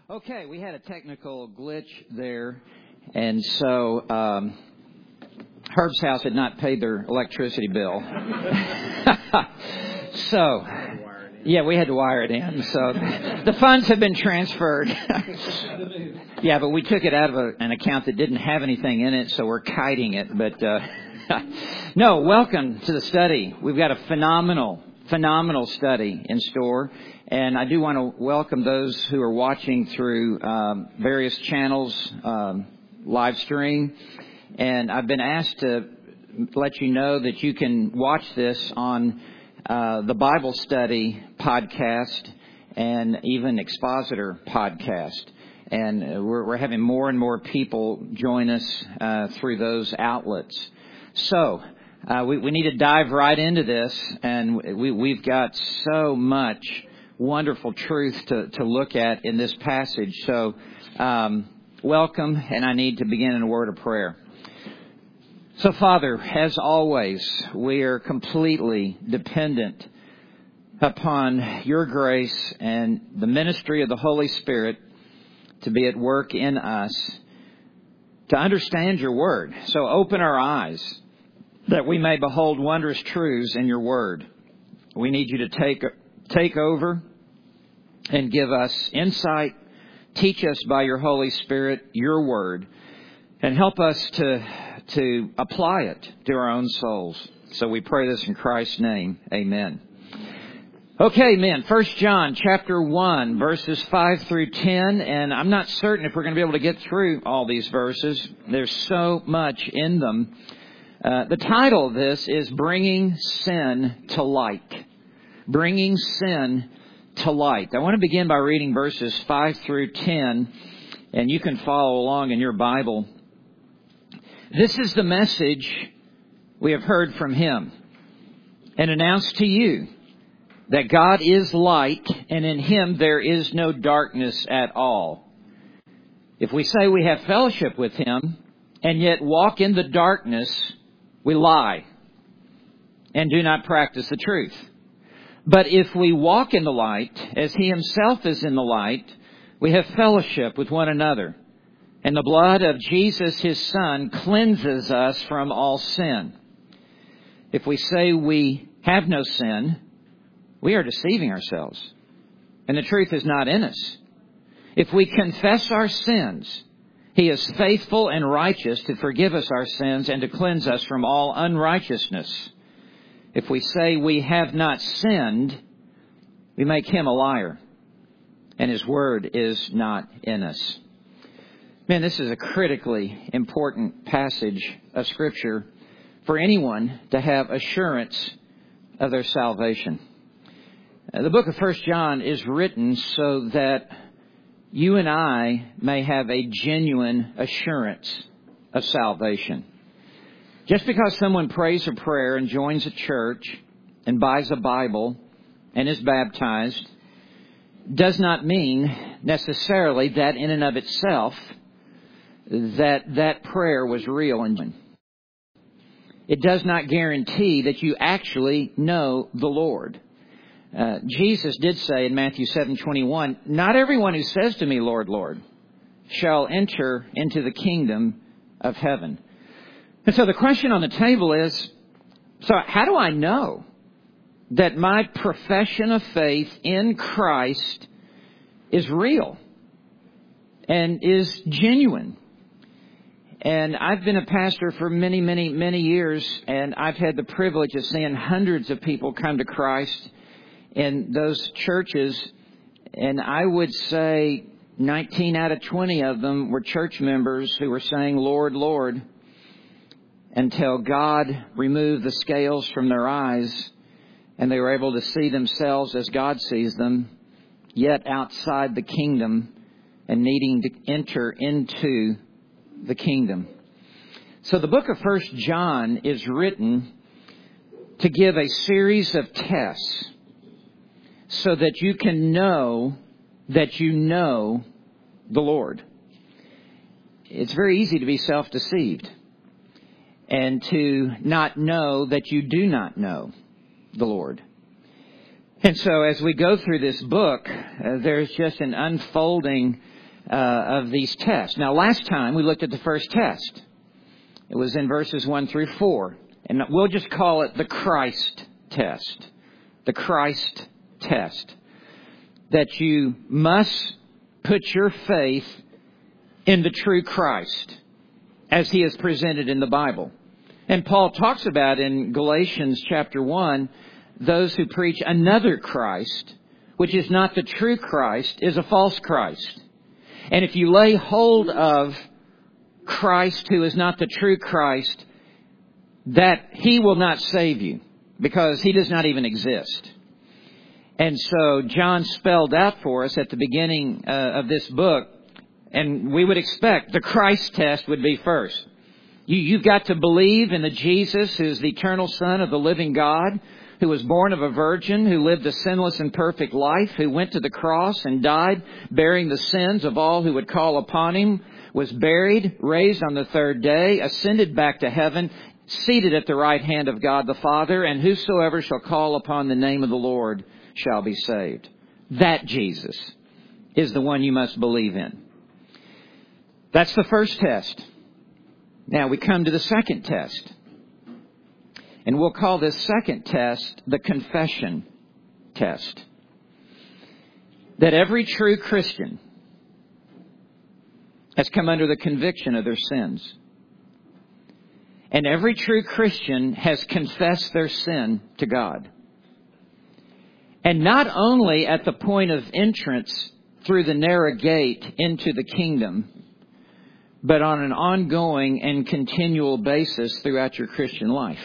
Okay, we had a technical glitch there, and so Herb's house had not paid their electricity bill. So, yeah, we had to wire it in. So the funds have been transferred. Yeah, but we took it out of an account that didn't have anything in it, so we're kiting it. But no, welcome to the study. We've got a phenomenal study in store. And I do want to welcome those who are watching through various channels, live stream. And I've been asked to let you know that you can watch this on the Bible Study podcast and even Expositor podcast. And we're having more and more people join us through those outlets. So we need to dive right into this, and we've got so much wonderful truth to look at in this passage. So welcome, and I need to begin in a word of prayer. So, Father, as always, we are completely dependent upon your grace and the ministry of the Holy Spirit to be at work in us to understand your word. So open our eyes that we may behold wondrous truths in your word. We need you to take over and give us insight. Teach us by your Holy Spirit your word, and help us to apply it to our own souls. So we pray this in Christ's name. Amen. Okay, men, 1 John chapter 1, verses 5 through 10, and I'm not certain if we're going to be able to get through all these verses. There's so much in them. The title of this is Bringing Sin to Light. Bringing Sin to Light. I want to begin by reading verses 5 through 10, and you can follow along in your Bible. This is the message we have heard from Him and announced to you, that God is light, and in Him there is no darkness at all. If we say we have fellowship with Him and yet walk in the darkness, we lie and do not practice the truth. But if we walk in the light, as He Himself is in the light, we have fellowship with one another. And the blood of Jesus, His Son, cleanses us from all sin. If we say we have no sin, we are deceiving ourselves, and the truth is not in us. If we confess our sins, He is faithful and righteous to forgive us our sins and to cleanse us from all unrighteousness. If we say we have not sinned, we make Him a liar, and His word is not in us. Man, this is a critically important passage of Scripture for anyone to have assurance of their salvation. The book of 1 John is written so that you and I may have a genuine assurance of salvation. Just because someone prays a prayer and joins a church and buys a Bible and is baptized does not mean necessarily that in and of itself that prayer was real and genuine. It does not guarantee that you actually know the Lord. Jesus did say in Matthew 7:21, "Not everyone who says to me, 'Lord, Lord,' shall enter into the kingdom of heaven." And so the question on the table is, so how do I know that my profession of faith in Christ is real and is genuine? And I've been a pastor for many, many, many years, and I've had the privilege of seeing hundreds of people come to Christ in those churches, and I would say 19 out of 20 of them were church members who were saying, "Lord, Lord," until God removed the scales from their eyes and they were able to see themselves as God sees them, yet outside the kingdom and needing to enter into the kingdom. So the book of 1 John is written to give a series of tests so that you can know that you know the Lord. It's very easy to be self-deceived and to not know that you do not know the Lord. And so as we go through this book, there's just an unfolding of these tests. Now, last time we looked at the first test. It was in verses 1 through 4. And we'll just call it the Christ test. The Christ test. That you must put your faith in the true Christ as He is presented in the Bible. And Paul talks about in Galatians chapter 1, those who preach another Christ, which is not the true Christ, is a false Christ. And if you lay hold of Christ who is not the true Christ, that He will not save you because He does not even exist. And so John spelled out for us at the beginning of this book, and we would expect the Christ test would be first. You've got to believe in the Jesus who is the eternal Son of the living God, who was born of a virgin, who lived a sinless and perfect life, who went to the cross and died, bearing the sins of all who would call upon Him, was buried, raised on the third day, ascended back to heaven, seated at the right hand of God the Father, and whosoever shall call upon the name of the Lord shall be saved. That Jesus is the one you must believe in. That's the first test. Now we come to the second test. And we'll call this second test the confession test. That every true Christian has come under the conviction of their sins. And every true Christian has confessed their sin to God. And not only at the point of entrance through the narrow gate into the kingdom, but on an ongoing and continual basis throughout your Christian life.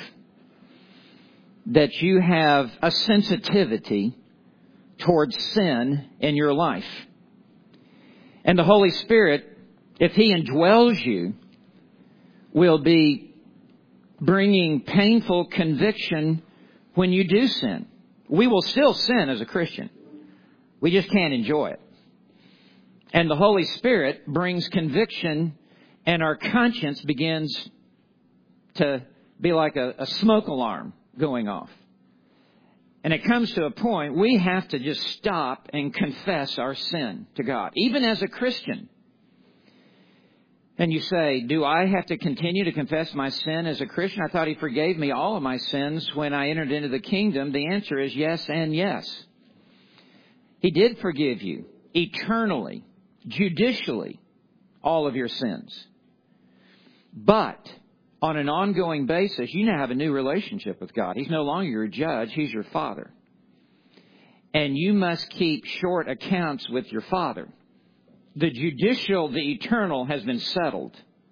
That you have a sensitivity towards sin in your life. And the Holy Spirit, if He indwells you, will be bringing painful conviction when you do sin. We will still sin as a Christian. We just can't enjoy it. And the Holy Spirit brings conviction, and our conscience begins to be like a smoke alarm going off. And it comes to a point we have to just stop and confess our sin to God, even as a Christian. And you say, do I have to continue to confess my sin as a Christian? I thought He forgave me all of my sins when I entered into the kingdom. The answer is yes and yes. He did forgive you eternally, judicially, all of your sins. But on an ongoing basis, you now have a new relationship with God. He's no longer your judge. He's your Father. And you must keep short accounts with your Father. The judicial, the eternal has been settled.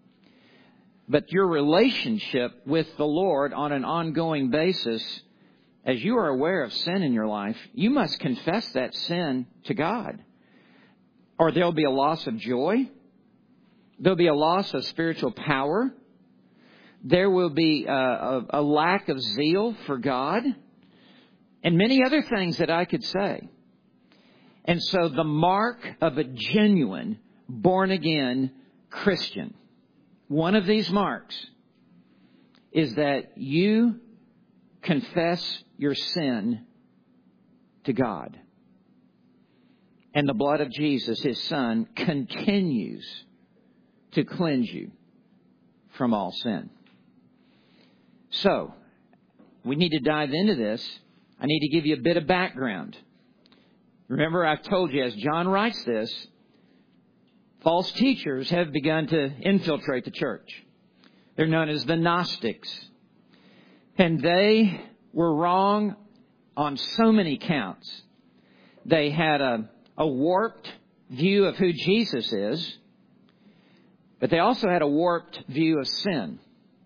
But your relationship with the Lord on an ongoing basis, as you are aware of sin in your life, you must confess that sin to God. Or there'll be a loss of joy. There'll be a loss of spiritual power. There will be a lack of zeal for God. And many other things that I could say. And so the mark of a genuine, born-again Christian, one of these marks, is that you confess your sin to God. And the blood of Jesus, His Son, continues to cleanse you from all sin. So, we need to dive into this. I need to give you a bit of background. Remember, I've told you, as John writes this, false teachers have begun to infiltrate the church. They're known as the Gnostics. And they were wrong on so many counts. They had a warped view of who Jesus is, but they also had a warped view of sin.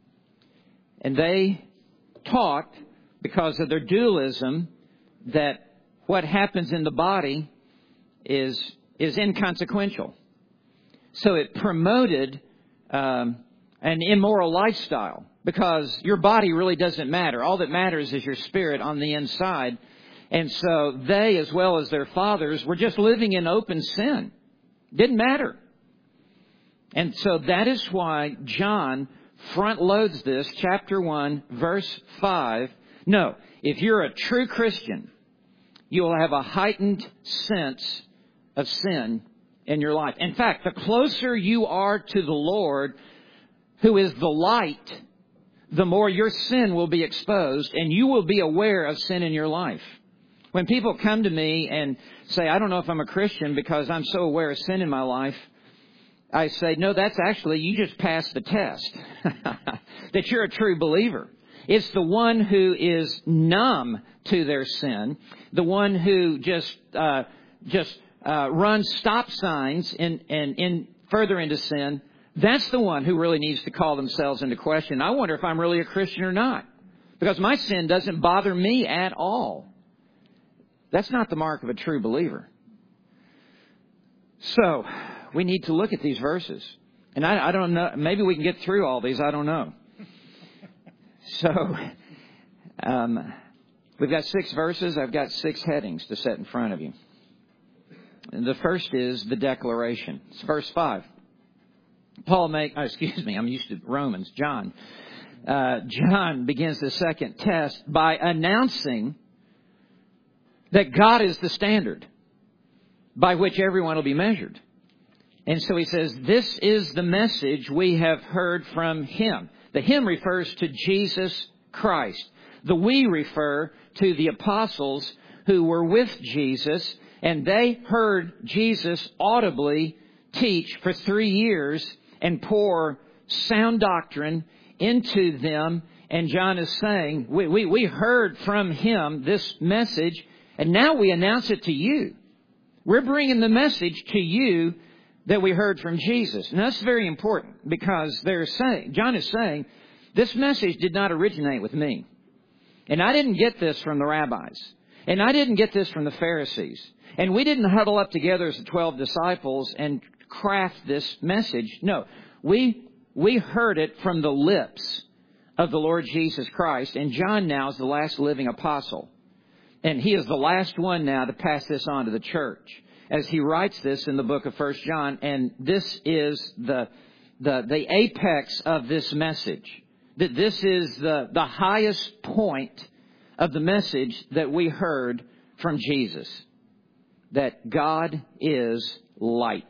And they taught, because of their dualism, that what happens in the body is inconsequential. So it promoted an immoral lifestyle, because your body really doesn't matter. All that matters is your spirit on the inside. And so they, as well as their fathers, were just living in open sin. Didn't matter. And so that is why John front loads this, chapter 1, verse 5. No, if you're a true Christian, you will have a heightened sense of sin in your life. In fact, the closer you are to the Lord, who is the light, the more your sin will be exposed and you will be aware of sin in your life. When people come to me and say, I don't know if I'm a Christian because I'm so aware of sin in my life, I say, no, that's actually, you just passed the test. That you're a true believer. It's the one who is numb to their sin, the one who just runs stop signs and further into sin. That's the one who really needs to call themselves into question. I wonder if I'm really a Christian or not, because my sin doesn't bother me at all. That's not the mark of a true believer. So we need to look at these verses. And I don't know, maybe we can get through all these. I don't know. So we've got 6 verses. I've got 6 headings to set in front of you. And the first is the declaration. It's verse 5. I'm used to Romans. John begins the second test by announcing that God is the standard by which everyone will be measured. And so he says, this is the message we have heard from him. The him refers to Jesus Christ. The we refer to the apostles who were with Jesus, and they heard Jesus audibly teach for 3 years and pour sound doctrine into them. And John is saying, we heard from him this message, and now we announce it to you. We're bringing the message to you that we heard from Jesus. And that's very important, because John is saying, this message did not originate with me. And I didn't get this from the rabbis. And I didn't get this from the Pharisees. And we didn't huddle up together as the 12 disciples and craft this message. No, we heard it from the lips of the Lord Jesus Christ. And John now is the last living apostle. And he is the last one now to pass this on to the church, as he writes this in the book of 1 John. And this is the apex of this message. That this is the highest point of the message that we heard from Jesus. That God is light.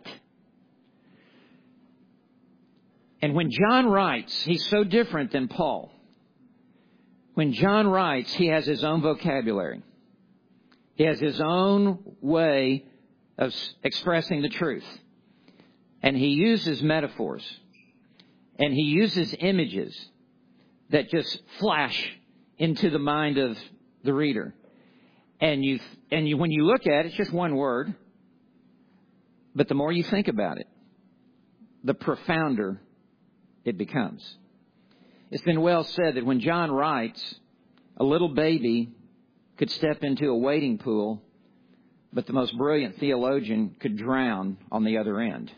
And when John writes, he's so different than Paul. When John writes, he has his own vocabulary. He has his own way of expressing the truth. And he uses metaphors. And he uses images that just flash into the mind of the reader. And when you look at it, it's just one word. But the more you think about it, the profounder it becomes. It's been well said that when John writes, a little baby could step into a wading pool, but the most brilliant theologian could drown on the other end.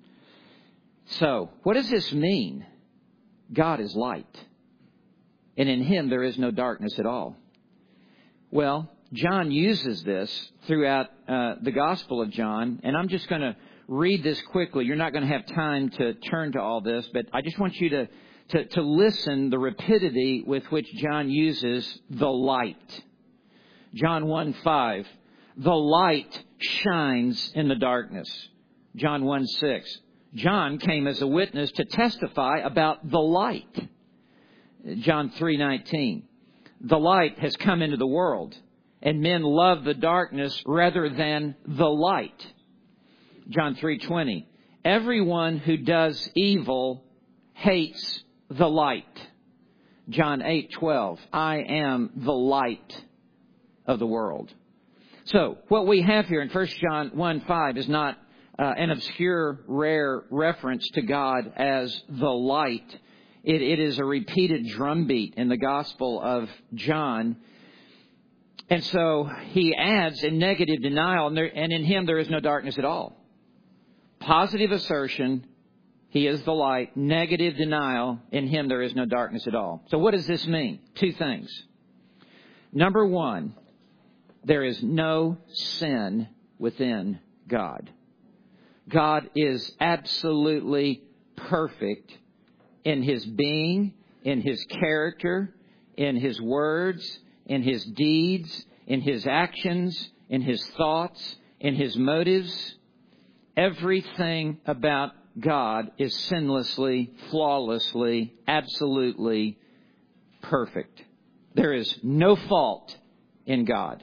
So, what does this mean? God is light, and in him there is no darkness at all. Well, John uses this throughout the Gospel of John, and I'm just going to read this quickly. You're not going to have time to turn to all this, but I just want you to listen the rapidity with which John uses the light. John 1:5, the light shines in the darkness. John 1:6, John came as a witness to testify about the light. John 3:19, the light has come into the world, and men love the darkness rather than the light. John 3:20, everyone who does evil hates the light. John 8:12, I am the light of the world. So what we have here in 1 John 1:5 is not an obscure, rare reference to God as the light. It is a repeated drumbeat in the Gospel of John. And so he adds a negative denial, and in him there is no darkness at all. Positive assertion, he is the light. Negative denial, in him there is no darkness at all. So what does this mean? 2 things. Number 1, there is no sin within God. God is absolutely perfect in his being, in his character, in his words, in his deeds, in his actions, in His thoughts, in His motives. Everything about God is sinlessly, flawlessly, absolutely perfect. There is no fault in God.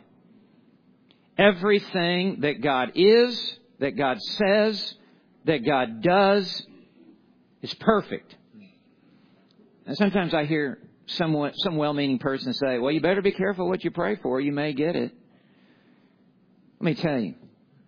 Everything that God is, that God says, that God does is perfect. And sometimes I hear some well-meaning person say, well, you better be careful what you pray for. You may get it. Let me tell you,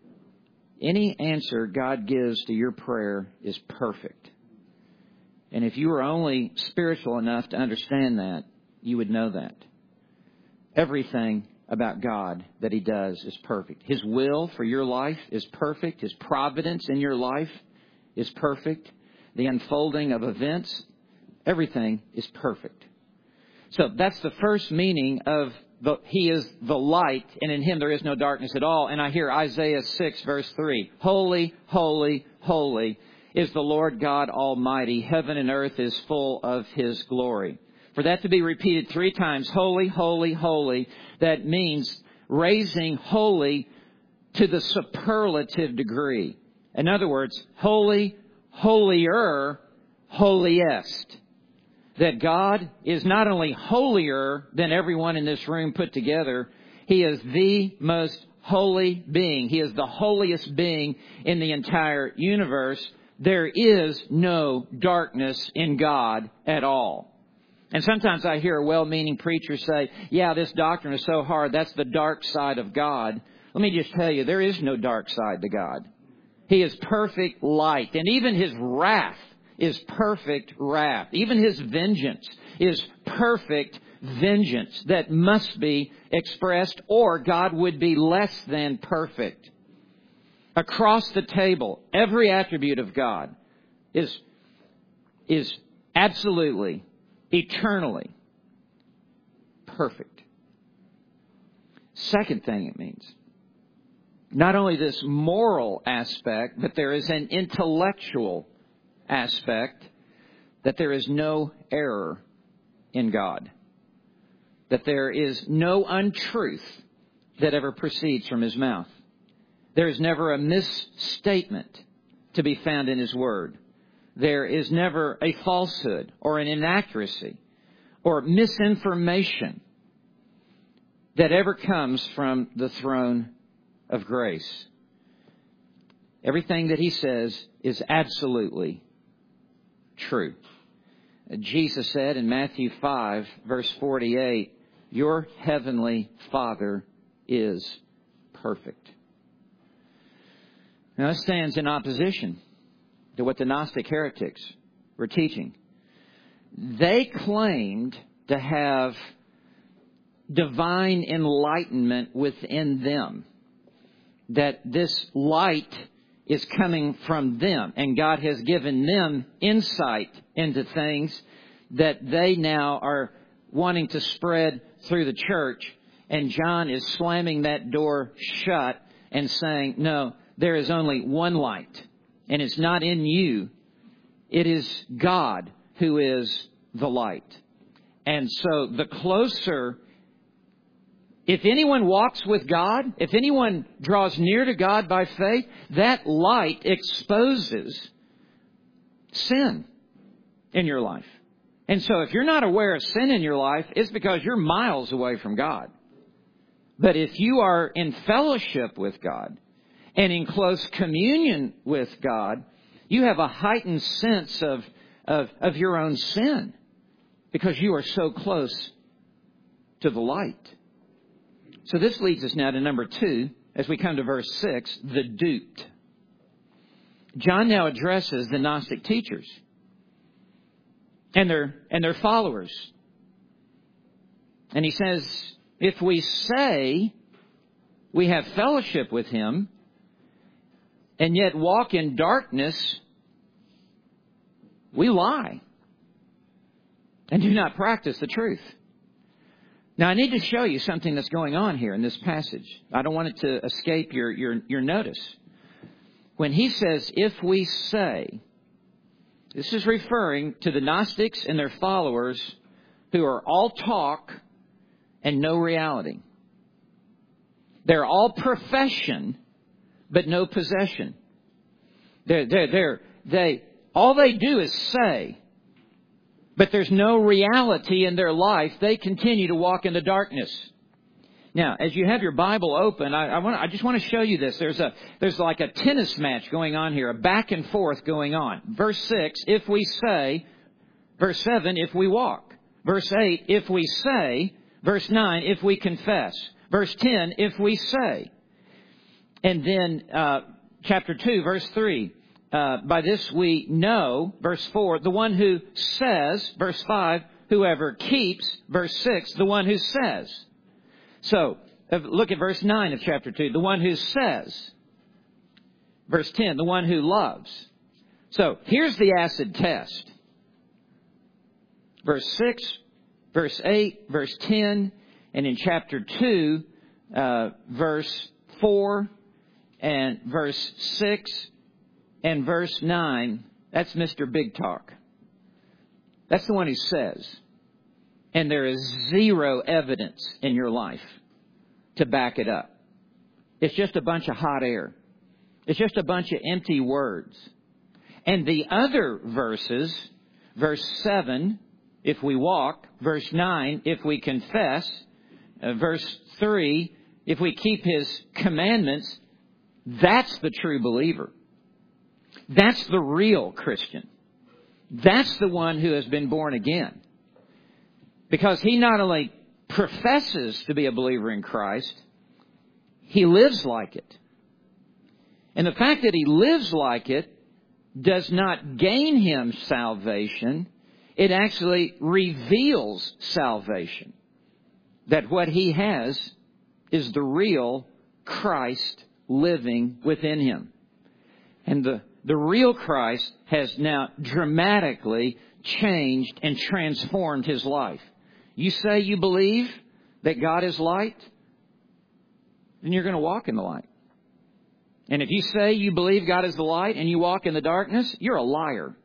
any answer God gives to your prayer is perfect. And if you were only spiritual enough to understand that, you would know that. Everything about God that He does is perfect. His will for your life is perfect. His providence in your life is perfect. The unfolding of events, everything is perfect. So that's the first meaning of He is the light, and in Him there is no darkness at all. And I hear Isaiah 6, verse 3. Holy, holy, holy is the Lord God Almighty. Heaven and earth is full of His glory. For that to be repeated 3 times, holy, holy, holy, that means raising holy to the superlative degree. In other words, holy, holier, holiest. That God is not only holier than everyone in this room put together, He is the most holy being. He is the holiest being in the entire universe. There is no darkness in God at all. And sometimes I hear a well-meaning preacher say, yeah, this doctrine is so hard. That's the dark side of God. Let me just tell you, there is no dark side to God. He is perfect light. And even His wrath is perfect wrath. Even His vengeance is perfect vengeance that must be expressed, or God would be less than perfect. Across the table, every attribute of God is absolutely, eternally perfect. Second thing it means, not only this moral aspect, but there is an intellectual aspect, that there is no error in God. That there is no untruth that ever proceeds from His mouth. There is never a misstatement to be found in His Word. There is never a falsehood or an inaccuracy or misinformation that ever comes from the throne of grace. Everything that He says is absolutely true. Jesus said in Matthew 5, verse 48, your heavenly Father is perfect. Now, this stands in opposition to what the Gnostic heretics were teaching. They claimed to have divine enlightenment within them, that this light is coming from them, and God has given them insight into things that they now are wanting to spread through the church. And John is slamming that door shut and saying, no, there is only one light, and it's not in you. It is God who is the light. And so the closer, if anyone walks with God, if anyone draws near to God by faith, that light exposes sin in your life. And so if you're not aware of sin in your life, it's because you're miles away from God. But if you are in fellowship with God and in close communion with God, you have a heightened sense of your own sin because you are so close to the light. So this leads us now to number 2, as we come to verse 6, the duped. John now addresses the Gnostic teachers and their followers. And he says, if we say we have fellowship with Him and yet walk in darkness, we lie and do not practice the truth. Now, I need to show you something that's going on here in this passage. I don't want it to escape your notice. When he says, if we say, this is referring to the Gnostics and their followers who are all talk and no reality. They're all profession, but no possession. All they do is say, but there's no reality in their life. They continue to walk in the darkness. Now, as you have your Bible open, I just want to show you this. There's like a tennis match going on here, a back and forth going on. Verse 6, if we say. Verse 7, if we walk. Verse 8, if we say. Verse 9, if we confess. Verse 10, if we say. And then chapter 2, verse 3, by this we know. Verse 4, the one who says. Verse 5, whoever keeps. Verse 6, the one who says. So, look at verse 9 of chapter 2. The one who says. Verse 10, the one who loves. So, here's the acid test. Verse 6, verse 8, verse 10, and in chapter 2, verse 4, and verse 6, and verse 9, that's Mr. Big Talk. That's the one who says. And there is zero evidence in your life to back it up. It's just a bunch of hot air. It's just a bunch of empty words. And the other verses, verse 7, if we walk, verse 9, if we confess, verse 3, if we keep His commandments, that's the true believer. That's the real Christian. That's the one who has been born again. Because he not only professes to be a believer in Christ, he lives like it. And the fact that he lives like it does not gain him salvation. It actually reveals salvation. That what he has is the real Christ living within him. And the real Christ has now dramatically changed and transformed his life. You say you believe that God is light, then you're going to walk in the light. And if you say you believe God is the light and you walk in the darkness, you're a liar.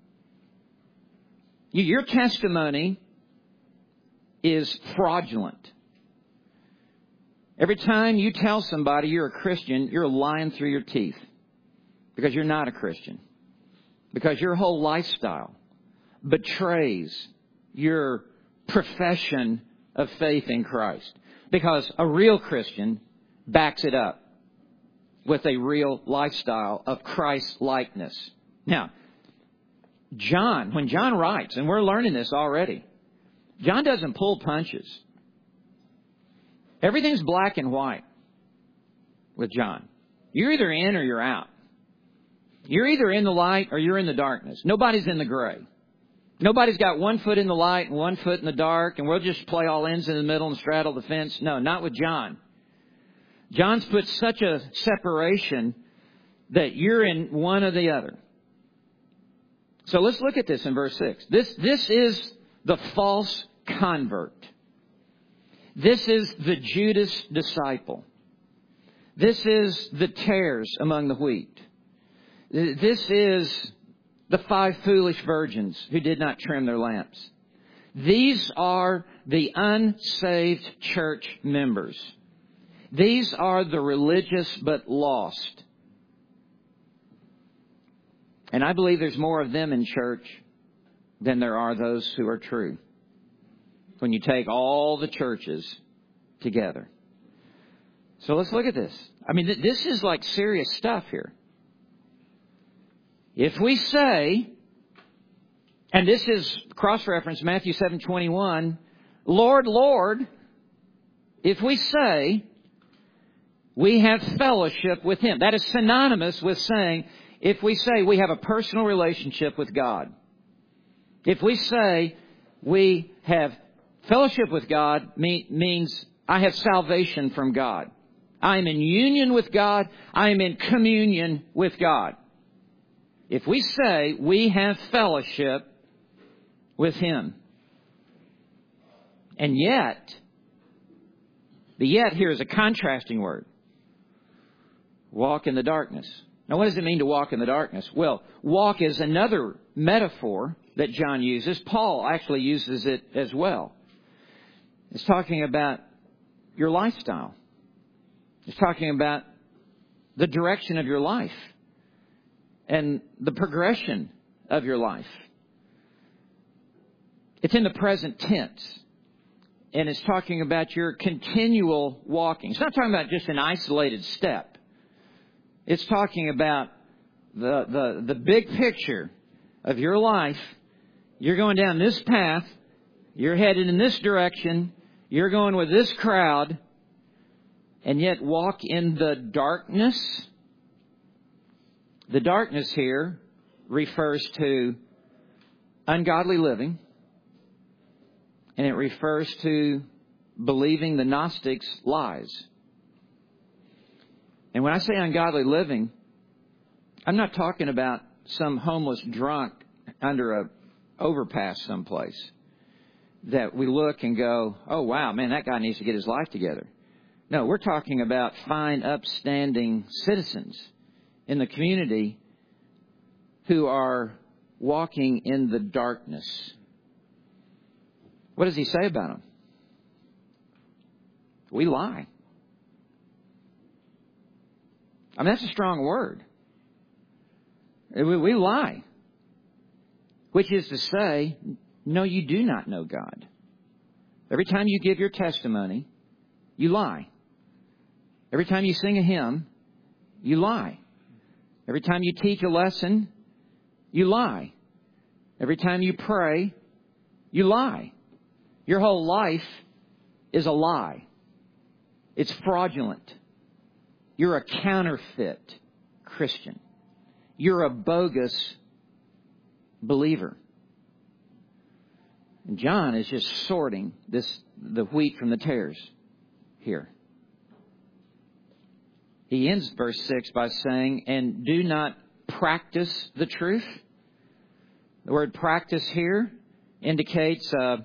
Your testimony is fraudulent. Every time you tell somebody you're a Christian, you're lying through your teeth. Because you're not a Christian. Because your whole lifestyle betrays your profession of faith in Christ. Because a real Christian backs it up with a real lifestyle of Christ-likeness. Now, when John writes, and we're learning this already, John doesn't pull punches. Everything's black and white with John. You're either in or you're out. You're either in the light or you're in the darkness. Nobody's in the gray. Nobody's got one foot in the light and one foot in the dark, and we'll just play all ends in the middle and straddle the fence. No, not with John. John's put such a separation that you're in one or the other. So let's look at this in verse 6. This is the false convert. This is the Judas disciple. This is the tares among the wheat. This is the 5 foolish virgins who did not trim their lamps. These are the unsaved church members. These are the religious but lost. And I believe there's more of them in church than there are those who are true. When you take all the churches together. So let's look at this. I mean, this is like serious stuff here. If we say, and this is cross-reference Matthew 7:21, Lord, Lord, if we say we have fellowship with Him. That is synonymous with saying, if we say we have a personal relationship with God. If we say we have fellowship with God, means I have salvation from God. I am in union with God. I am in communion with God. If we say we have fellowship with Him. And yet, the yet here is a contrasting word. Walk in the darkness. Now, what does it mean to walk in the darkness? Well, walk is another metaphor that John uses. Paul actually uses it as well. It's talking about your lifestyle. It's talking about the direction of your life and the progression of your life. It's in the present tense. And it's talking about your continual walking. It's not talking about just an isolated step. It's talking about the big picture of your life. You're going down this path. You're headed in this direction. You're going with this crowd. And yet walk in the darkness. The darkness here refers to ungodly living. And it refers to believing the Gnostics' lies. And when I say ungodly living, I'm not talking about some homeless drunk under a overpass someplace that we look and go, oh, wow, man, that guy needs to get his life together. No, we're talking about fine, upstanding citizens in the community who are walking in the darkness. What does he say about them? We lie. I mean, that's a strong word. We lie. Which is to say, no, you do not know God. Every time you give your testimony, you lie. Every time you sing a hymn, you lie. Every time you teach a lesson, you lie. Every time you pray, you lie. Your whole life is a lie. It's fraudulent. You're a counterfeit Christian. You're a bogus believer. And John is just sorting the wheat from the tares here. He ends verse 6 by saying, and do not practice the truth. The word practice here indicates a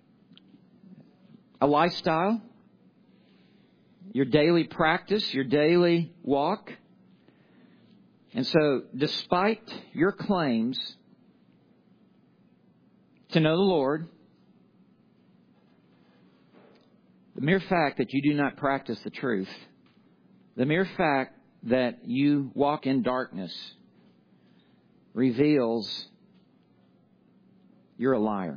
lifestyle, your daily practice, your daily walk. And so, despite your claims to know the Lord, the mere fact that you do not practice the truth, the mere fact that you walk in darkness reveals you're a liar.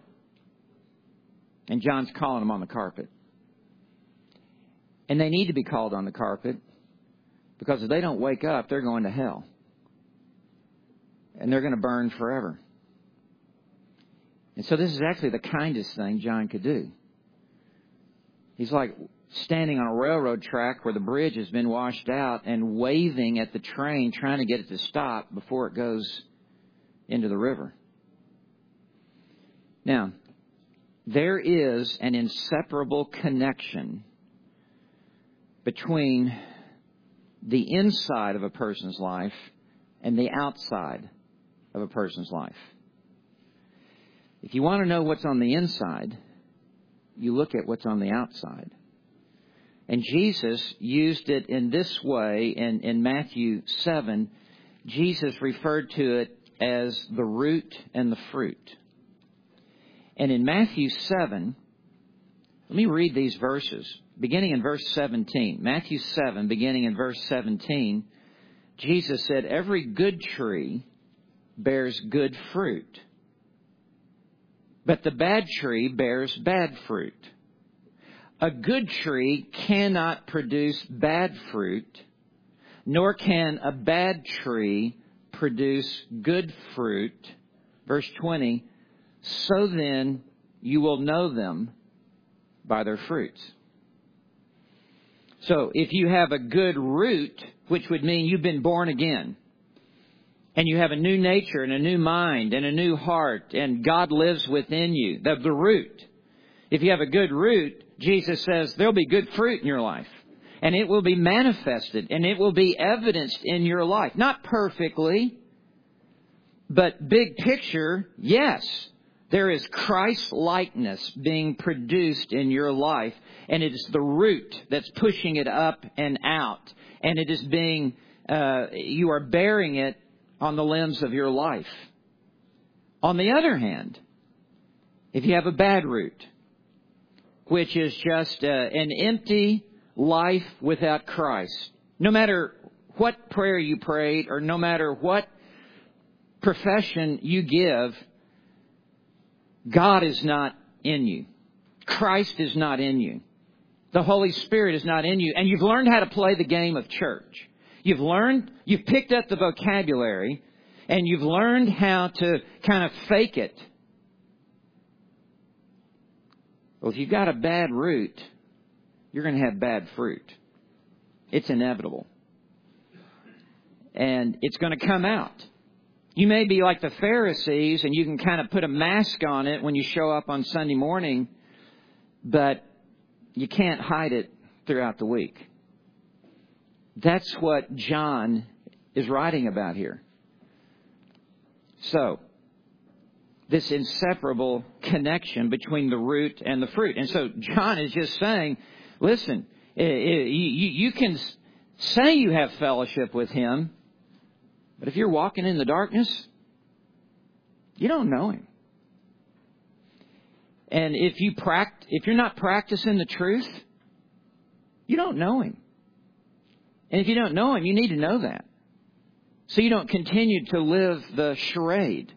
And John's calling them on the carpet. And they need to be called on the carpet because if they don't wake up, they're going to hell. And they're going to burn forever. And so this is actually the kindest thing John could do. He's like standing on a railroad track where the bridge has been washed out and waving at the train, trying to get it to stop before it goes into the river. Now, there is an inseparable connection between the inside of a person's life and the outside of a person's life. If you want to know what's on the inside, you look at what's on the outside. And Jesus used it in this way in Matthew 7. Jesus referred to it as the root and the fruit. And in Matthew 7, let me read these verses, beginning in verse 17. Matthew 7, beginning in verse 17, Jesus said, every good tree bears good fruit, but the bad tree bears bad fruit. A good tree cannot produce bad fruit, nor can a bad tree produce good fruit. Verse 20, so then you will know them by their fruits. So if you have a good root, which would mean you've been born again, and you have a new nature and a new mind and a new heart, and God lives within you, the root. If you have a good root, Jesus says there'll be good fruit in your life. And it will be manifested and it will be evidenced in your life. Not perfectly, but big picture, yes. There is Christ-likeness being produced in your life, and it is the root that's pushing it up and out. And it is being, you are bearing it on the limbs of your life. On the other hand, if you have a bad root, which is just an empty, life without Christ, no matter what prayer you prayed or no matter what profession you give, God is not in you. Christ is not in you. The Holy Spirit is not in you. And you've learned how to play the game of church. You've picked up the vocabulary, and you've learned how to kind of fake it. Well, if you've got a bad root, you're going to have bad fruit. It's inevitable. And it's going to come out. You may be like the Pharisees, and you can kind of put a mask on it when you show up on Sunday morning, but you can't hide it throughout the week. That's what John is writing about here. So, this inseparable connection between the root and the fruit. And so John is just saying, listen, you can say you have fellowship with Him, but if you're walking in the darkness, you don't know Him. And if you're not practicing the truth, you don't know Him. And if you don't know Him, you need to know that, so you don't continue to live the charade.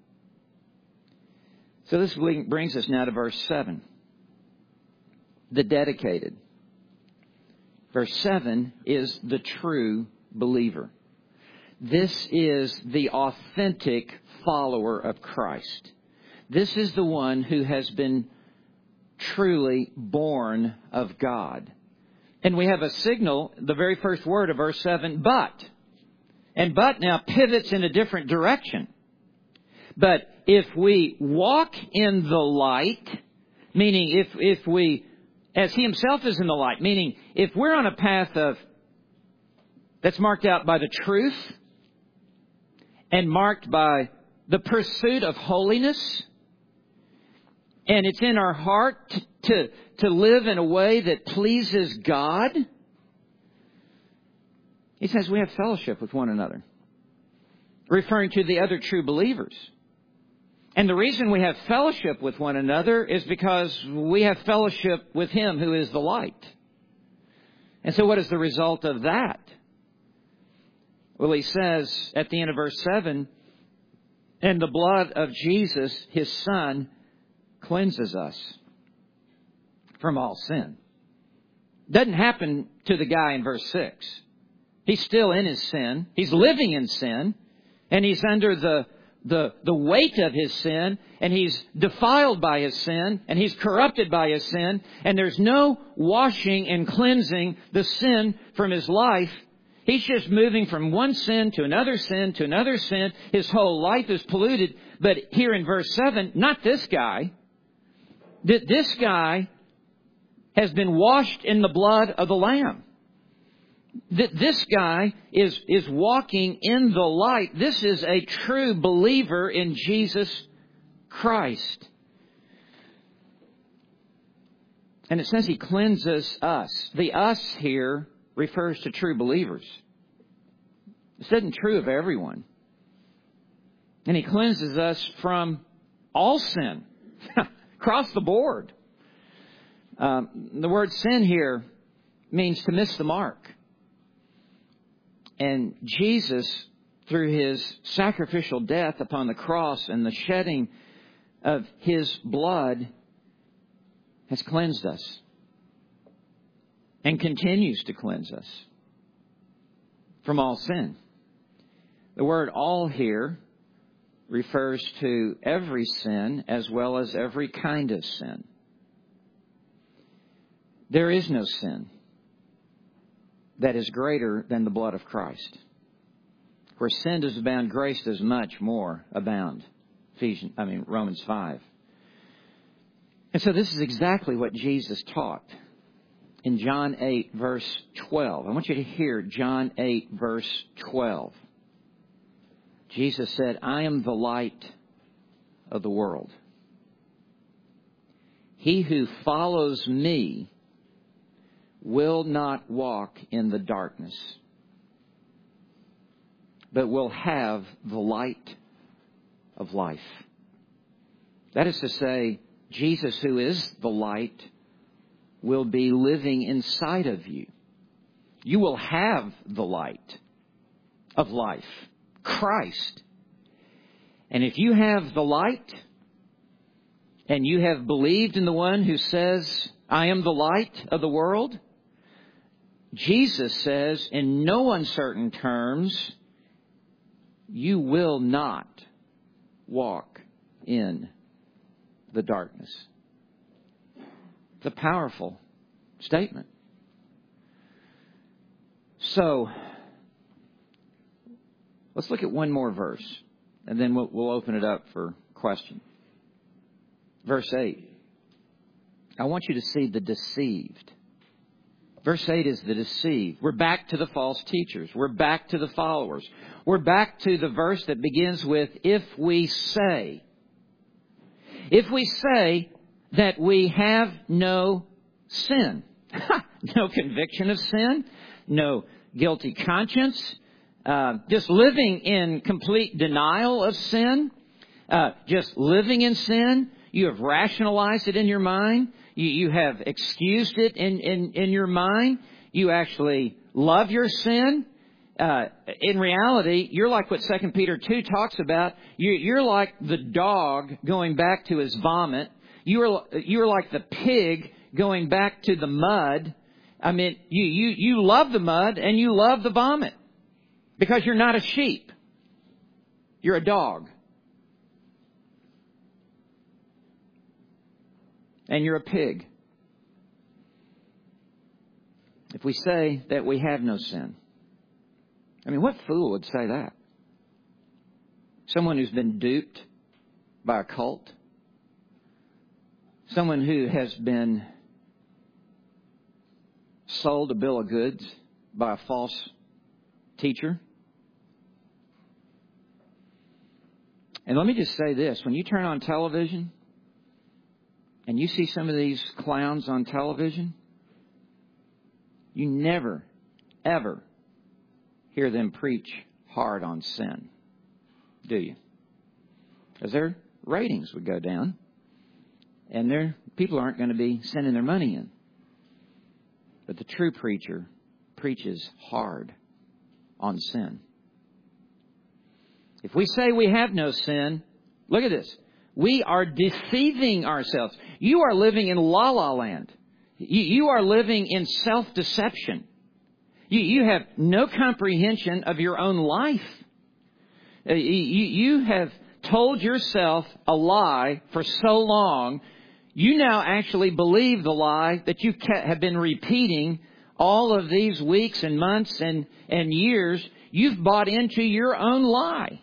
So this brings us now to verse 7. The dedicated. Verse 7 is the true believer. This is the authentic follower of Christ. This is the one who has been truly born of God. And we have a signal, the very first word of verse 7, but. And but now pivots in a different direction. But if we walk in the light, meaning if we, as He Himself is in the light, meaning if we're on a path that's marked out by the truth and marked by the pursuit of holiness, and it's in our heart to live in a way that pleases God, He says we have fellowship with one another, referring to the other true believers. And the reason we have fellowship with one another is because we have fellowship with Him who is the light. And so what is the result of that? Well, he says at the end of verse 7, and the blood of Jesus, His Son, cleanses us from all sin. Doesn't happen to the guy in verse 6. He's still in his sin. He's living in sin. And he's under the weight of his sin, and he's defiled by his sin, and he's corrupted by his sin, and there's no washing and cleansing the sin from his life. He's just moving from one sin to another sin to another sin. His whole life is polluted. But here in verse 7, not this guy. This guy has been washed in the blood of the Lamb. This guy is walking in the light. This is a true believer in Jesus Christ. And it says He cleanses us. The us here refers to true believers. This isn't true of everyone. And He cleanses us from all sin. Across the board. The word sin here means to miss the mark. And Jesus, through His sacrificial death upon the cross and the shedding of His blood, has cleansed us and continues to cleanse us from all sin. The word all here refers to every sin as well as every kind of sin. There is no sin that is greater than the blood of Christ. Where sin does abound, grace does much more abound. Romans 5. And so this is exactly what Jesus taught in John 8, verse 12. I want you to hear John 8, verse 12. Jesus said, I am the light of the world. He who follows me will not walk in the darkness, but will have the light of life. That is to say, Jesus, who is the light, will be living inside of you. You will have the light of life, Christ. And if you have the light and you have believed in the one who says, I am the light of the world, Jesus says in no uncertain terms, you will not walk in the darkness. It's a powerful statement. So, let's look at one more verse, and then we'll open it up for question. Verse 8. I want you to see the deceived. Verse 8 is the deceived. We're back to the false teachers. We're back to the followers. We're back to the verse that begins with, if we say. If we say that we have no sin. No conviction of sin. No guilty conscience. Just living in complete denial of sin. Just living in sin. You have rationalized it in your mind. You have excused it in your mind. You actually love your sin. In reality, you're like what 2 Peter 2 talks about. You're like the dog going back to his vomit. You're like the pig going back to the mud. I mean, you love the mud and you love the vomit because you're not a sheep. You're a dog. And you're a pig. If we say that we have no sin. I mean, what fool would say that? Someone who's been duped by a cult. Someone who has been sold a bill of goods by a false teacher. And let me just say this. When you turn on television and you see some of these clowns on television, you never, ever hear them preach hard on sin, do you? Because their ratings would go down, and their people aren't going to be sending their money in. But the true preacher preaches hard on sin. If we say we have no sin, look at this. We are deceiving ourselves. You are living in la-la land. You are living in self-deception. You have no comprehension of your own life. You have told yourself a lie for so long, you now actually believe the lie that you have been repeating all of these weeks and months and years. You've bought into your own lie.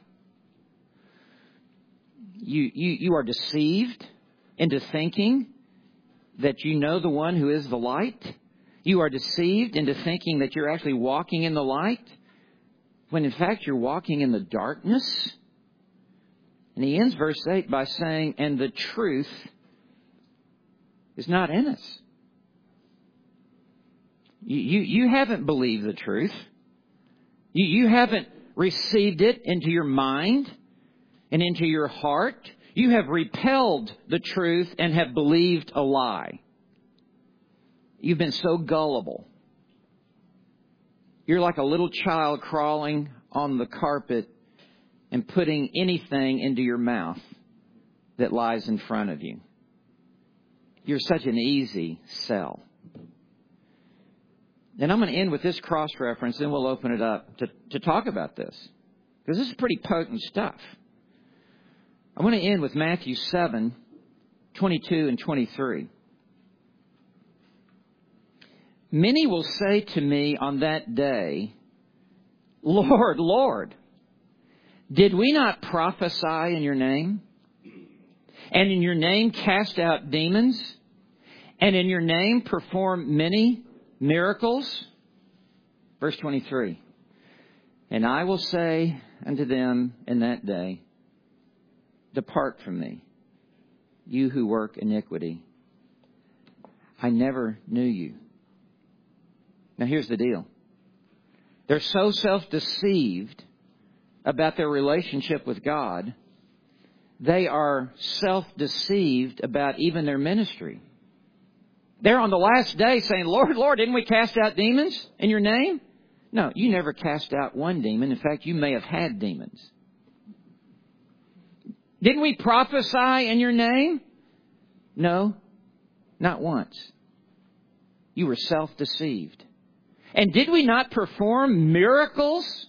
You are deceived into thinking that you know the one who is the light. You are deceived into thinking that you're actually walking in the light, when in fact you're walking in the darkness. And he ends verse 8 by saying, and the truth is not in us. You haven't believed the truth. You haven't received it into your mind and into your heart. You have repelled the truth and have believed a lie. You've been so gullible. You're like a little child crawling on the carpet and putting anything into your mouth that lies in front of you. You're such an easy sell. And I'm going to end with this cross-reference, then we'll open it up to talk about this. Because this is pretty potent stuff. I want to end with Matthew 7, 22 and 23. Many will say to me on that day, Lord, Lord, did we not prophesy in your name? And in your name cast out demons? And in your name perform many miracles? Verse 23. And I will say unto them in that day, depart from me, you who work iniquity. I never knew you. Now here's the deal. They're so self-deceived about their relationship with God, they are self-deceived about even their ministry. They're on the last day saying, Lord, Lord, didn't we cast out demons in your name? No, you never cast out one demon. In fact, you may have had demons. Didn't we prophesy in your name? No, not once. You were self-deceived. And did we not perform miracles?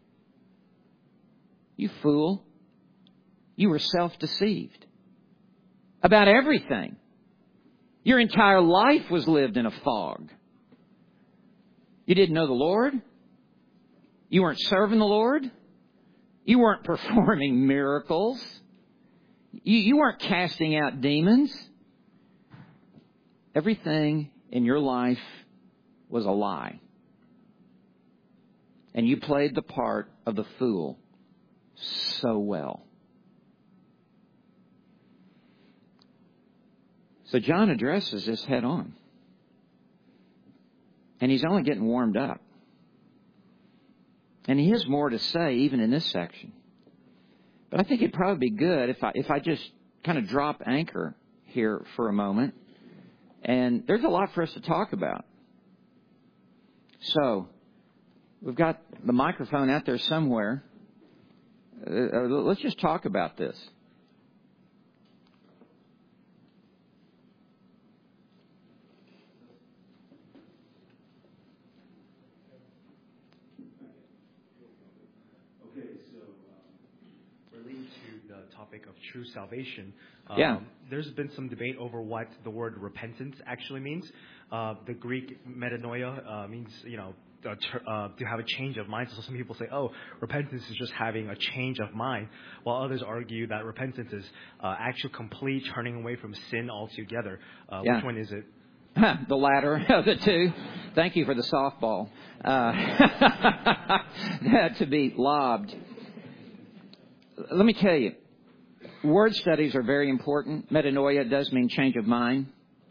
You fool. You were self-deceived about everything. Your entire life was lived in a fog. You didn't know the Lord. You weren't serving the Lord. You weren't performing miracles. You weren't casting out demons. Everything in your life was a lie. And you played the part of the fool so well. So John addresses this head on. And he's only getting warmed up. And he has more to say even in this section. But I think it'd probably be good if I just kind of drop anchor here for a moment. And there's a lot for us to talk about. So, we've got the microphone out there somewhere. Let's just talk about this. Okay, so relating to the topic of true salvation, there's been some debate over what the word repentance actually means. The Greek metanoia means, to have a change of mind. So some people say, repentance is just having a change of mind, while others argue that repentance is actual complete turning away from sin altogether. Which one is it? The latter of the two. Thank you for the softball. To be lobbed. Let me tell you, word studies are very important. Metanoia does mean change of mind.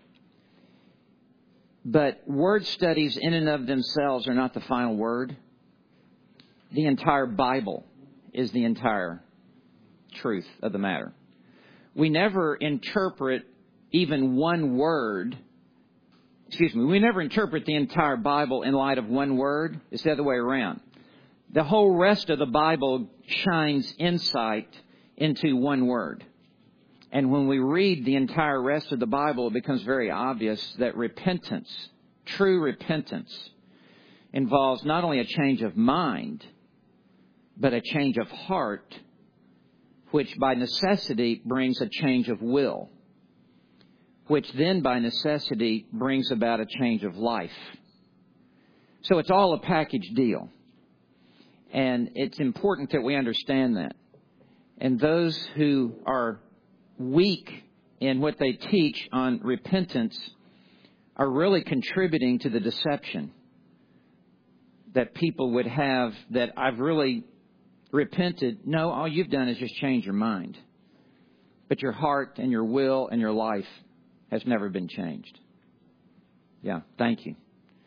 But word studies in and of themselves are not the final word. The entire Bible is the entire truth of the matter. We never interpret even one word. We never interpret the entire Bible in light of one word. It's the other way around. The whole rest of the Bible shines insight into one word. And when we read the entire rest of the Bible, it becomes very obvious that repentance, true repentance, involves not only a change of mind, but a change of heart, which by necessity brings a change of will, which then by necessity brings about a change of life. So it's all a package deal. And it's important that we understand that. And those who are weak in what they teach on repentance are really contributing to the deception that people would have that I've really repented. No, all you've done is just change your mind. But your heart and your will and your life has never been changed. Yeah, thank you.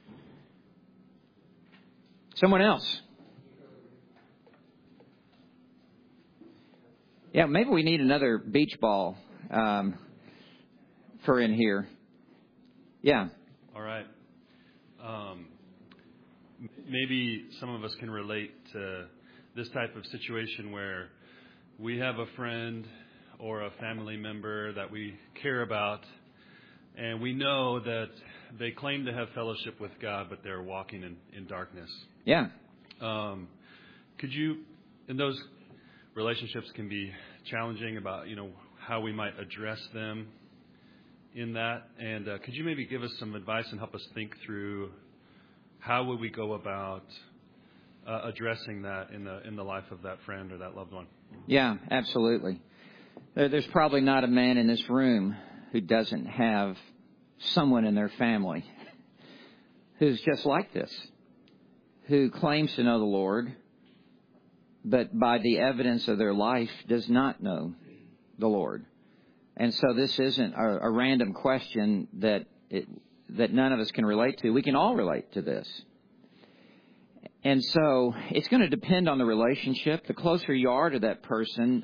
Someone else? Yeah, maybe we need another beach ball for in here. Yeah. All right. Maybe some of us can relate to this type of situation where we have a friend or a family member that we care about, and we know that they claim to have fellowship with God, but they're walking in darkness. Yeah. Could you, in those relationships can be challenging about, how we might address them in that. And could you maybe give us some advice and help us think through how would we go about addressing that in the life of that friend or that loved one? Yeah, absolutely. There's probably not a man in this room who doesn't have someone in their family who's just like this, who claims to know the Lord, but by the evidence of their life does not know the Lord. And so this isn't a random question that none of us can relate to. We can all relate to this. And so it's going to depend on the relationship. The closer you are to that person,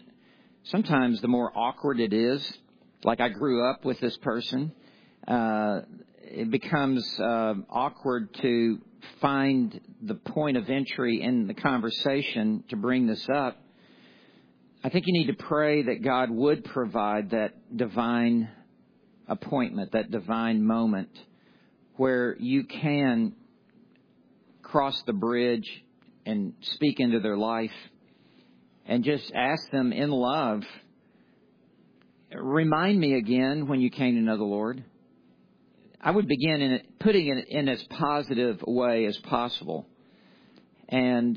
sometimes the more awkward it is. Like I grew up with this person. it becomes awkward to find the point of entry in the conversation to bring this up, I think you need to pray that God would provide that divine appointment, that divine moment where you can cross the bridge and speak into their life and just ask them in love, remind me again when you came to know the Lord. I would begin putting it in as positive a way as possible. And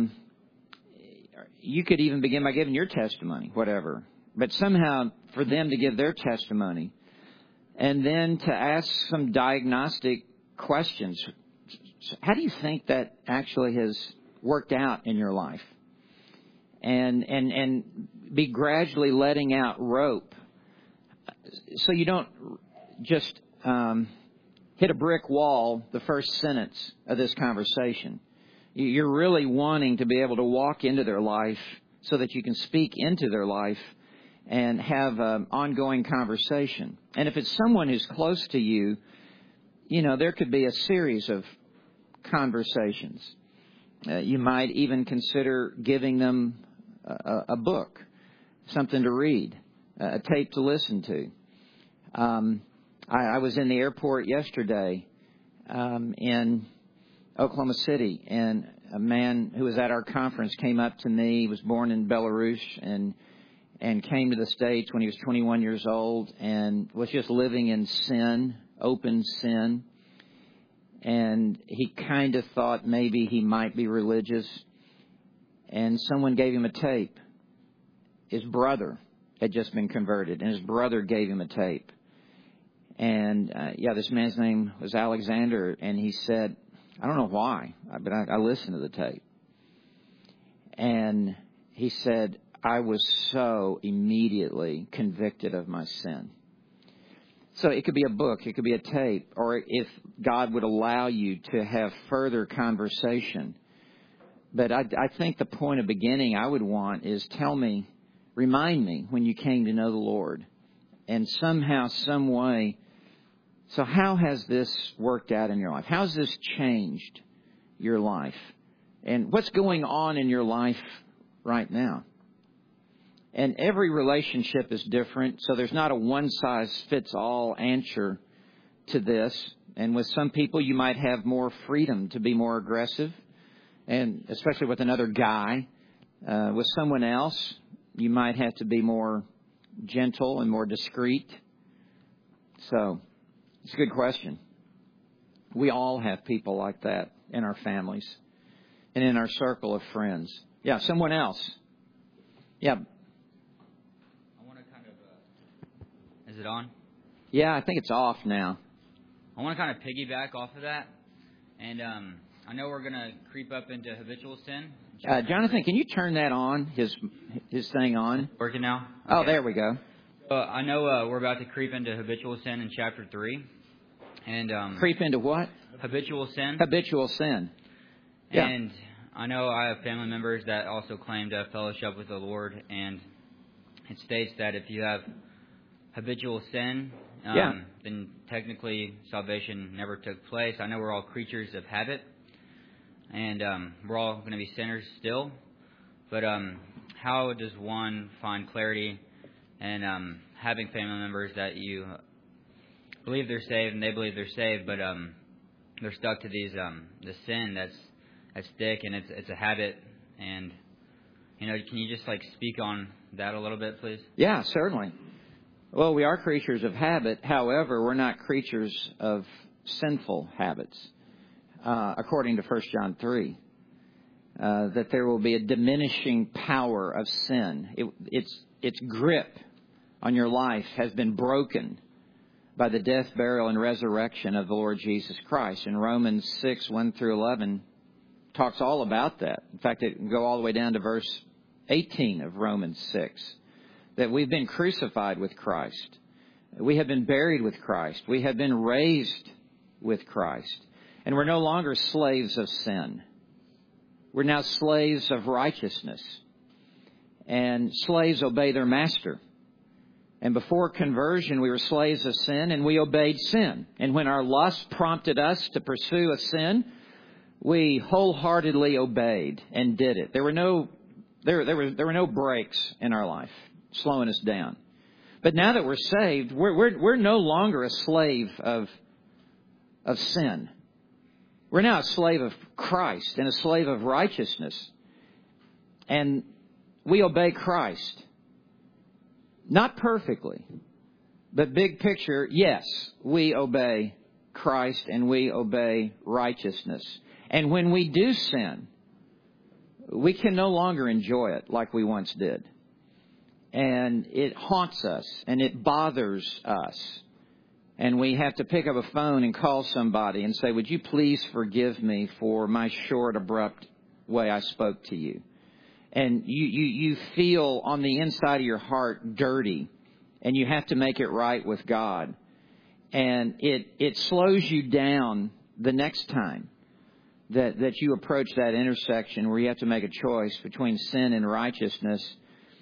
you could even begin by giving your testimony, whatever. But somehow for them to give their testimony and then to ask some diagnostic questions. How do you think that actually has worked out in your life? And be gradually letting out rope so you don't just hit a brick wall the first sentence of this conversation. You're really wanting to be able to walk into their life so that you can speak into their life and have an ongoing conversation. And if it's someone who's close to you, you know, there could be a series of conversations. You might even consider giving them a book, something to read, a tape to listen to. I was in the airport yesterday in Oklahoma City, and a man who was at our conference came up to me. He was born in Belarus and came to the States when he was 21 years old and was just living in sin, open sin. And he kind of thought maybe he might be religious. And someone gave him a tape. His brother had just been converted, and his brother gave him a tape. And, this man's name was Alexander, and he said, I don't know why, but I listened to the tape. And he said, I was so immediately convicted of my sin. So it could be a book, it could be a tape, or if God would allow you to have further conversation. But I think the point of beginning I would want is remind me when you came to know the Lord. And somehow, some way, so how has this worked out in your life? How has this changed your life? And what's going on in your life right now? And every relationship is different, so there's not a one-size-fits-all answer to this. And with some people, you might have more freedom to be more aggressive, and especially with another guy. With someone else, you might have to be more gentle and more discreet. So it's a good question. We all have people like that in our families and in our circle of friends. Yeah, someone else. Yeah. Is it on? Yeah, I think it's off now. I want to kind of piggyback off of that. And I know we're going to creep up into habitual sin. Jonathan, can you turn that on, his thing on? Working now? Okay. Oh, there we go. I know we're about to creep into habitual sin in chapter 3. And creep into what? Habitual sin. Habitual sin. Yeah. And I know I have family members that also claim to have fellowship with the Lord. And it states that if you have habitual sin, then technically salvation never took place. I know we're all creatures of habit, and we're all going to be sinners still. But how does one find clarity in having family members that you believe they're saved and they believe they're saved, but they're stuck to these the sin that's thick and it's a habit? And can you just speak on that a little bit, please? Yeah, certainly. Well, we are creatures of habit. However, we're not creatures of sinful habits, according to 1 John 3, that there will be a diminishing power of sin. Its grip on your life has been broken by the death, burial, and resurrection of the Lord Jesus Christ. And Romans 6, 1 through 11 talks all about that. In fact, it can go all the way down to verse 18 of Romans 6. That we've been crucified with Christ. We have been buried with Christ. We have been raised with Christ. And we're no longer slaves of sin. We're now slaves of righteousness. And slaves obey their master. And before conversion, we were slaves of sin, and we obeyed sin. And when our lust prompted us to pursue a sin, we wholeheartedly obeyed and did it. There were no breaks in our life slowing us down. But now that we're saved, we're no longer a slave of sin. We're now a slave of Christ and a slave of righteousness. And we obey Christ. Not perfectly, but big picture, yes, we obey Christ and we obey righteousness. And when we do sin, we can no longer enjoy it like we once did. And it haunts us and it bothers us. And we have to pick up a phone and call somebody and say, would you please forgive me for my short, abrupt way I spoke to you? And you feel on the inside of your heart dirty, and you have to make it right with God. And it slows you down the next time that you approach that intersection where you have to make a choice between sin and righteousness.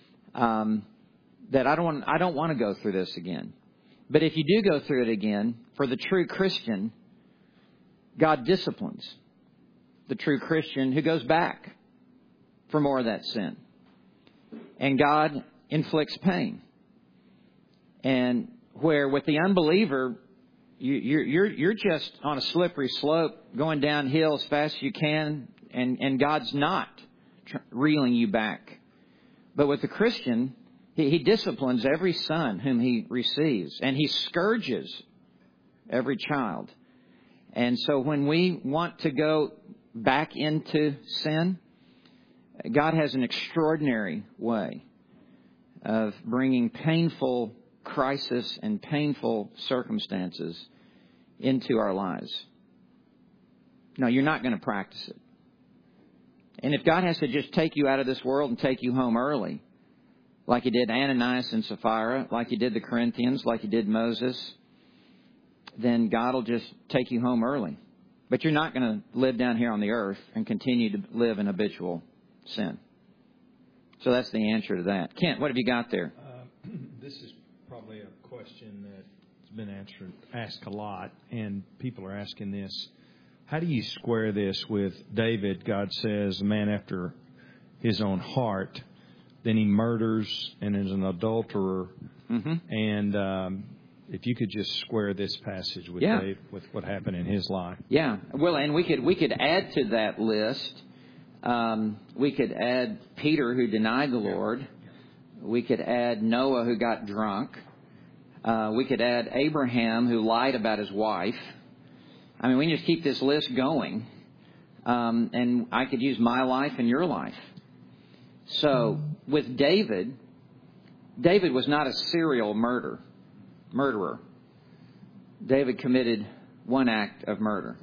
That I don't want to go through this again. But if you do go through it again, for the true Christian, God disciplines the true Christian who goes back for more of that sin. And God inflicts pain. And where with the unbeliever, you're just on a slippery slope going downhill as fast as you can, and God's not reeling you back. But with the Christian, He disciplines every son whom He receives, and He scourges every child. And so when we want to go back into sin, God has an extraordinary way of bringing painful crisis and painful circumstances into our lives. No, you're not going to practice it. And if God has to just take you out of this world and take you home early, like He did Ananias and Sapphira, like He did the Corinthians, like He did Moses, then God will just take you home early. But you're not going to live down here on the earth and continue to live in habitual sin. So that's the answer to that. Kent, what have you got there? This is probably a question that's been asked a lot, and people are asking this. How do you square this with David? God says, a man after His own heart. Then he murders and is an adulterer. Mm-hmm. And if you could just square this passage with Dave, with what happened in his life. Yeah. Well, and we could add to that list. We could add Peter, who denied the Lord. We could add Noah, who got drunk. We could add Abraham, who lied about his wife. I mean, we can just keep this list going. And I could use my life and your life. So with David was not a serial murderer. David committed one act of murder.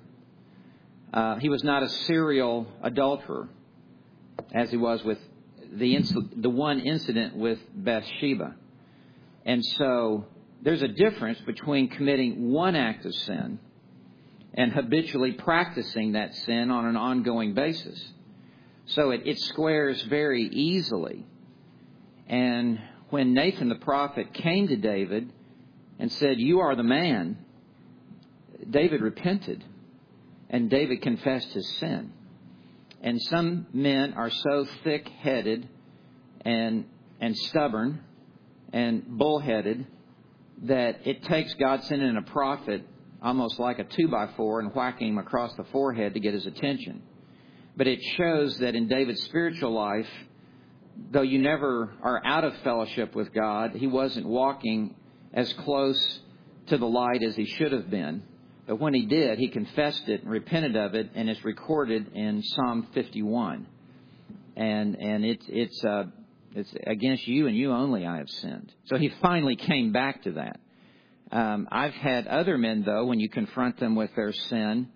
He was not a serial adulterer, as he was with the one incident with Bathsheba. And so there's a difference between committing one act of sin and habitually practicing that sin on an ongoing basis. So it squares very easily. And when Nathan the prophet came to David and said, "You are the man," David repented. And David confessed his sin. And some men are so thick-headed and stubborn and bullheaded that it takes God sending a prophet almost like a 2x4 and whacking him across the forehead to get his attention. But it shows that in David's spiritual life, though you never are out of fellowship with God, he wasn't walking as close to the light as he should have been. But when he did, he confessed it and repented of it, and it's recorded in Psalm 51. And it's against you and you only I have sinned. So he finally came back to that. I've had other men, though, when you confront them with their sin,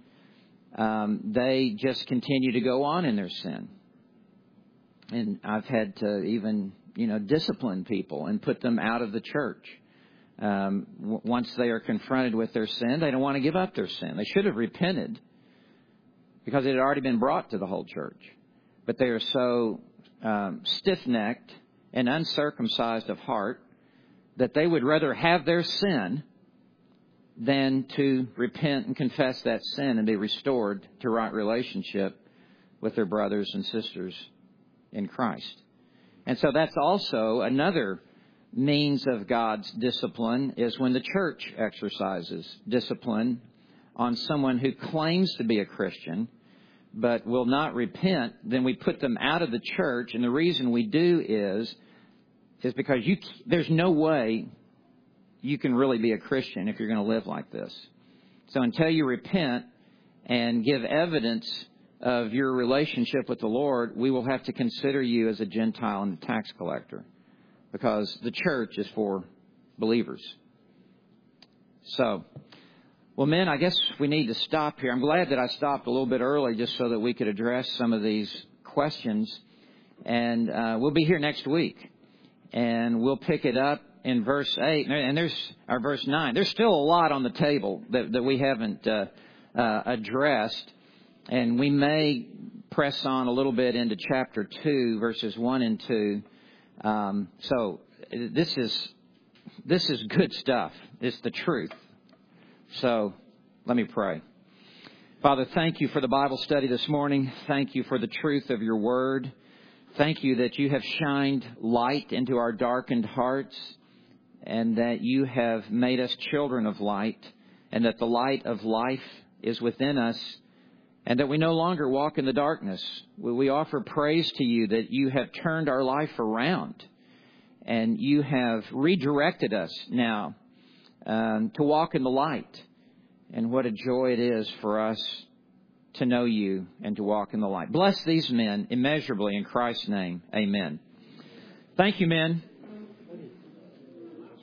they just continue to go on in their sin. And I've had to even, discipline people and put them out of the church. Once they are confronted with their sin, they don't want to give up their sin. They should have repented because it had already been brought to the whole church. But they are so stiff-necked and uncircumcised of heart that they would rather have their sin than to repent and confess that sin and be restored to right relationship with their brothers and sisters in Christ. And so that's also another means of God's discipline, is when the church exercises discipline on someone who claims to be a Christian but will not repent. Then we put them out of the church, and the reason we do is because there's no way you can really be a Christian if you're going to live like this. So until you repent and give evidence of your relationship with the Lord, we will have to consider you as a Gentile and a tax collector, because the church is for believers. So, well, men, I guess we need to stop here. I'm glad that I stopped a little bit early just so that we could address some of these questions. And we'll be here next week, and we'll pick it up in verse 8, and verse 9. There's still a lot on the table that we haven't addressed, and we may press on a little bit into chapter 2, verses 1 and 2. So this is good stuff. It's the truth. So let me pray. Father, thank you for the Bible study this morning. Thank you for the truth of your word. Thank you that you have shined light into our darkened hearts, and that you have made us children of light, and that the light of life is within us, and that we no longer walk in the darkness. We offer praise to you that you have turned our life around, and you have redirected us now to walk in the light. And what a joy it is for us to know you and to walk in the light. Bless these men immeasurably in Christ's name. Amen. Thank you, men.